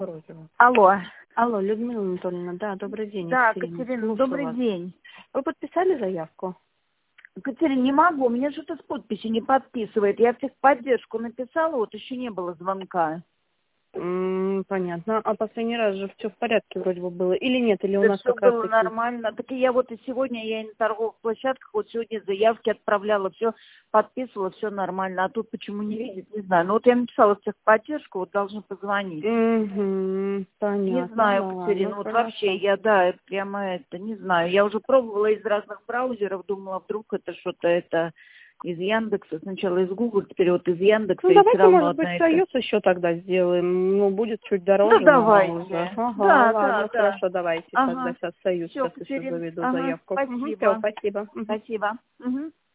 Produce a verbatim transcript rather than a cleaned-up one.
Морозова. Алло. Алло, Людмила Анатольевна, да, добрый день. Да, Екатерина. Катерина, Слушаю добрый вас. день. Вы подписали заявку? Катерина, не могу, мне что-то с подписью не подписывает. Я в техподдержку написала, вот еще не было звонка. М, понятно. А последний раз же все в порядке вроде бы было. Или нет, или у Да нас все как раз было таки... нормально. Так и я вот и сегодня, я и на торговых площадках, вот сегодня заявки отправляла, все подписывала, все нормально. А тут почему не видит, не знаю. Ну вот я написала в техподдержку, вот должны позвонить. Угу, понятно. Не знаю, Ладно, Катерина, вот хорошо. вообще я, да, это прямо это, не знаю. Я уже пробовала из разных браузеров, думала, вдруг это что-то это из Яндекса, сначала из Гугла, теперь вот из Яндекса, Ну, и все давайте, равно может быть, одна это. союз еще тогда сделаем. Ну, будет чуть Ну, дороже, но уже. давайте. Ага, Да, да, ладно, да. хорошо, давайте тогда Ага. сейчас союз, Все, сейчас еще Катерина. заведу Ага, заявку. Угу, все, спасибо. спасибо. Мгм. Спасибо. Угу.